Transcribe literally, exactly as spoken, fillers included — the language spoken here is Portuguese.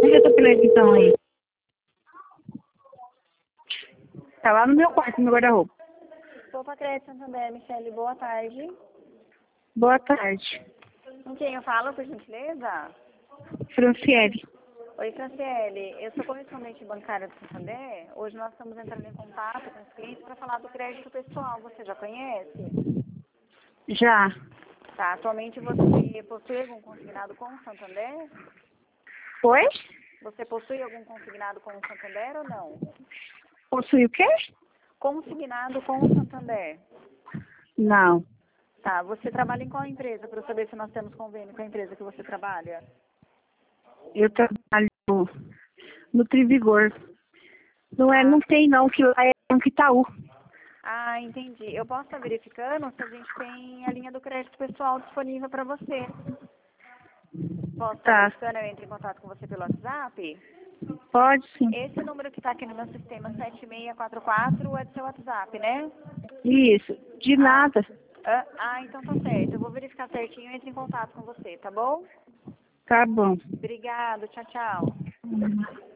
Onde é a tua televisão aí? Tá lá no meu quarto, no meu guarda-roupa. Poupa Crédito Santander, Michele, boa tarde. Boa tarde. Com quem eu falo, por gentileza? Franciele. Oi, Franciele. Eu sou correspondente bancária do Santander. Hoje nós estamos entrando em contato com os clientes para falar do crédito pessoal. Você já conhece? Já. Tá. Atualmente você possui algum consignado com o Santander? Oi? Você possui algum consignado com o Santander ou não? Possui o quê? Consignado com o Santander. Não. Tá. Você trabalha em qual empresa para eu saber se nós temos convênio com a empresa que você trabalha? Eu trabalho no Trivigor. Não é, Ah, não tem não, que lá é um Itaú. Ah, entendi. Eu posso estar verificando se a gente tem a linha do crédito pessoal disponível para você. Posso estar Tá. verificando? Eu entro em contato com você pelo WhatsApp? Pode sim. Esse número que está aqui no meu sistema, sete seis quatro quatro, é do seu WhatsApp, né? Isso. De Ah, nada. ah, ah, então tá certo. Eu vou verificar certinho e entro em contato com você, tá bom? Tá bom. Obrigado. Tchau, tchau.